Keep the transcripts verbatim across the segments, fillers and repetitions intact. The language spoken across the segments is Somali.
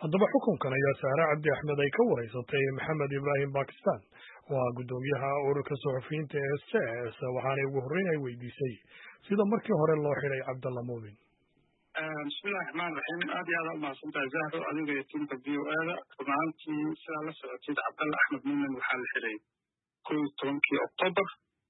haddaba xukunkan ayaa Saare Cabdi Axmed ay ka wareysatay Maxamed Ibrahim Bakistan waa gudoomiyaha ururka suxufiyiinta ee S J S waxaana ugu horreyn ay weydiisay sida markii hore loo xiray Cabdalla Muumin. bismillahi rahmaani rahiim aad iyo aad u mahadsantahay Zahro adiga iyo tiimka V O A da runaantii sidaa la socotid Cabdalla Axmed Muumin waxaa la xiray kow iyo tobankii Oktoobar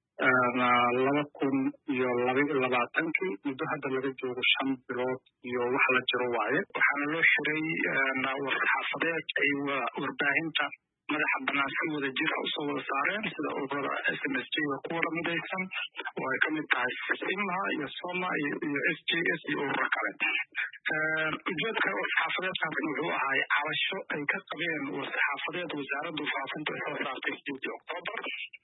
laba kun iyo laba iyo labaatankii muddo hadda laga joogo shan bilood iyo wax la jiro waaye waxaana loo xiray war-saxaafadeed ay warbaahinta madaxa bannaan si wada jira usoo wada saareen sida ururada S M S J oo ku wada midaysan oo ay ka mid tahay Simha iyo Soma iyo S J S iyo ururo kale. ujeedka war-saxaafadeedkaas wuxuu ahaa cabasho ay ka qabeen war-saxaafadeed wasaaraddu faafinta ay soo saartay sideedii Oktoobar.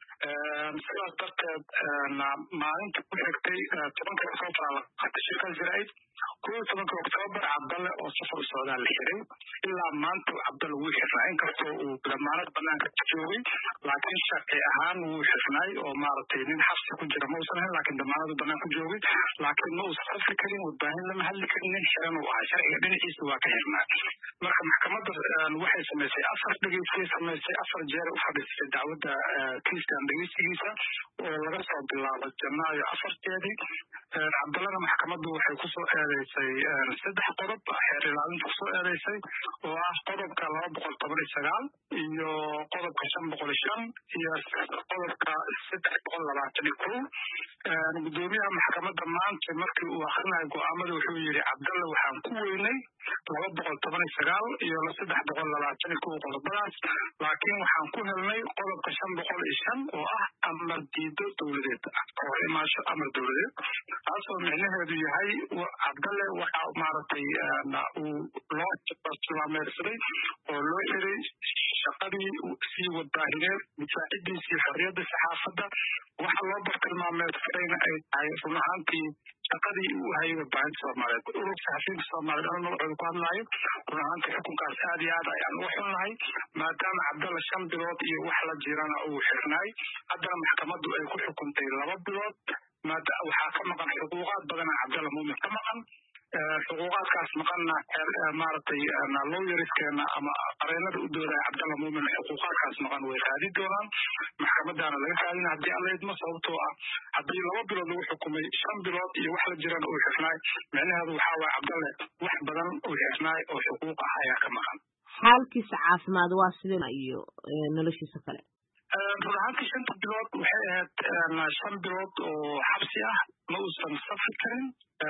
sidaas darteed maalinta ku xigtay tobanka Oktoobar la qabtay shirkan jirayd kow iyo tobanka Oktoobar Cabdalle oo safar u socdaa la xiray ilaa maanta Cabdalle wuu xirnaa inkastoo uu damaanad banaanka joogay laakiin sharci ahaan wuu xirnay oo maaragtay nin xabsi ku jira ma uusan ahayn laakiin damaanadu banaanka joogay laakiin ma uusan safri karin warbaahin lama hadli karin nin xiran uu ahaa sharciga dhinaciisa waa ka xirnaa. marka maxkamadda waxay samaysay afar dhegeysay samaysay afar jeer u fadhiisay dacwadda kiiskan dhegeysigiisa oo laga soo bilaabo Janaayo afarteedii. Cabdallana maxkamaddu waxay kusoo eedeysay saddex qodob xeer ilaalinta kusoo eedeysay oo ah qodobka laba boqol toban iyo sagaal iyo qodobka shan boqol iyo shan iyo qodobka saddex boqol labaatan iyo kow. gudoomiyaha maxkamadda maanta markii uu akhrinayo go'aamada wuxuu yidhi Cabdalle waxaan ku weynay laba boqol toban iyo sagaal iyo saddex boqol labaatan iyo kow qodobadaas laakiin waxaan ku helnay qodobka shan boqol iyo shan oo ah amar diido dowladeed oo imaasho amar dowladeed taasoo micnaheedu yahay Cabdalle waxa maaragtay uu loo tilmaameersaday oo loo xiray shaqadii sii warbaahineed difaacidiisii xorriyadda saxaafadda waxa loo bartilmaameedsadayna ay tahay run ahaantii shaqadii uu hayay warbaahinta Soomaaliyeed ururka saxafiyiinta Soomaaliyeed oo magacooda ku hadlayo run ahaantii xukunkaas aad iyo aad ayaan uga xunnahay maadaama Cabdalle shan bilood iyo wax la jirana uu xirnay haddana maxkamaddu ay ku xukuntay laba bilood maada waxaa ka maqan xuquuqaad badana Cabdalla Muumin ka maqan xuquuqaadkaas maqanna maaragtay lawyeriskeena ama qareenada u doodaya Cabdalla Muumin xuquuqaadkaas maqan way raadi doonaan maxkamadaana laga raadina haddii alla idmo sababtoo ah haddii laba bilood lagu xukumay shan bilood iyo wax la jirana uu xirnaay micnaheedu waxaa waaye Cabdalle wax badan uu xirnaay oo xuquuq ah ayaa ka maqan. xaalkiisa caafimaad waa sidee iyo noloshiisa kale? run ahaantii shanta bilood waxay ahayd shan bilood oo xabsi ah ma uusan safri karin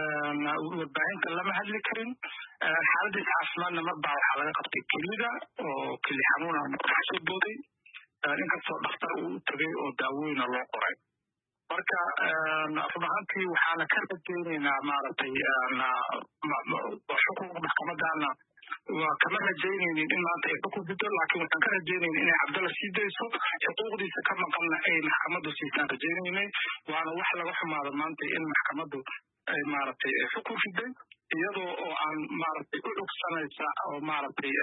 warbaahinta lama hadli karin xaaladiisa caafimaadna marbaa waxaa laga qabtay kelida oo keli xanuuna soo booday inkastoo dhakhtar uu tagay oo daawooyina loo qoray. marka run ahaantii waxaana ka rajaynaynaa maaragtay xukunka maxkamadana waa kama rajaynaynin in maanta ay xukun dido laakiin waxaan ka rajaynaynin inay Cabdalle sii dayso xuquuqdiisa ka maqanna ay maxkamaddu siisaan rajaynaynay waana wax laga xumaado maanta in maxkamaddu ay maaragtay xukun riday iyadoo oo aan maaragtay u dhugsanaysa oo maaragtay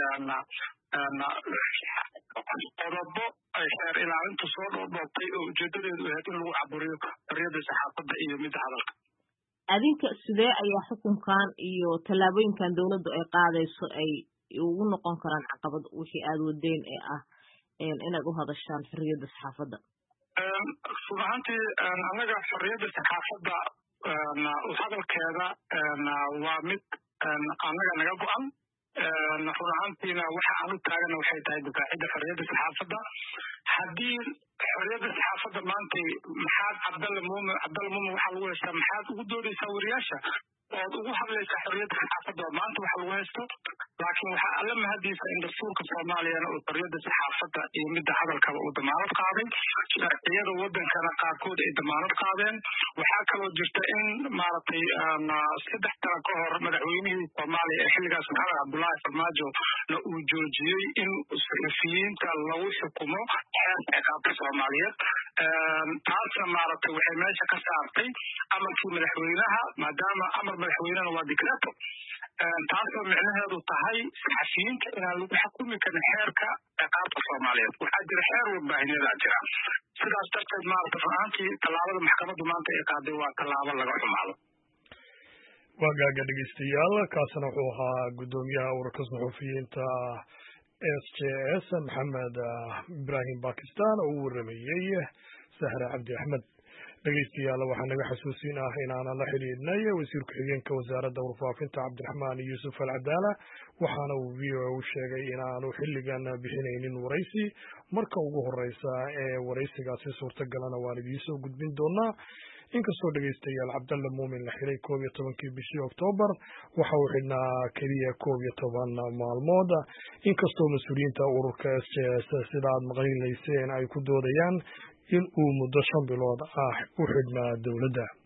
qodobo ay xeer ilaalintu soo dhoodhoobtay oo ujeedadeedu ahayd in lagu caburiyo xorriyadda saxaafadda iyo midda hadalka. adinka sidee ayaa xukunkan iyo tallaabooyinkan dowladdu ay qaadayso ay ugu noqon karaan caqabad wixii aad wadeen ee ah inaad u hadashaan xorriyadda saxaafadda? run ahaantii annaga xorriyadda saxaafadda hadalkeeda waa mid annaga naga go-an run ahaantiina waxa aan u taagana waxay tahay difaacidda xorriyadda saxaafadda. haddii xorriyadda saxaafadda maanta maxaad Cabdalle Muumin Cabdalle Muumin waxaa lagu haystaa maxaad ugu doodaysaa wariyaasha ood ugu hadlaysaa xorriyadda saxaafadda oo maanta waxa lagu haysto laakiin waxaa alla mahadiisa in dastuurka Soomaaliyana uu xorriyadda saxaafadda iyo midda hadalkaba uu damaanad qaaday sharciyada waddankana qaarkood ay damaanad qaadeen. waxaa kaloo jirta in maaragtay saddex sano ka hor madaxweynihii Soomaaliya ee xilligaas Maxamed Cabdullaahi Farmaajo na uu joojiyey in suxufiyiinta lagu xukumo xeerka ciqaabta Soomaaliyeed taasna maaragtay waxay meesha ka saartay amarkii madaxweynaha maadaama amar madaxweynena waa dikreeto taasoo micnaheedu tahay saxafiyiinta inaan lagu xukumi karin xeerka ciqaabta Soomaaliyeed waxaa jira xeer warbaahineeda jira sidaas darteed maaragtay run ahaantii tallaabada maxkamaddu maanta ay qaaday waa tallaabo laga xumaado. wagaaga dhegeystayaal kaasina wuxuu ahaa guddoomiyaha ururka suxufiyiinta s j s maxamed ibraahim bakistan oo u waramayey sahre cabdi axmed. dhegeystayaal waxaa naga xasuusin ah inaana la xidhiidhnay wasiir ku-xigeenka wasaaradda warfaafinta cabdiraxmaan yuusuf alcadaala, waxaana uu v o a u sheegay inaanu xilligan bixinaynin waraysi. marka ugu horeysa ee waraysigaasi suurtagalana waan idiinsoo gudbin doonaa. inkastoo dhegeystayaal cabdalla muumin la xidhay koob iyo tobankii bishii oktoobar, waxa uu xidhnaa keliya koob iyo toban maalmood, inkastoo mas-uuliyiinta ururka s j s sida aad maqlilayseen ay ku doodayaan in uu muddo shan bilood ah u xidhnaa dowladda.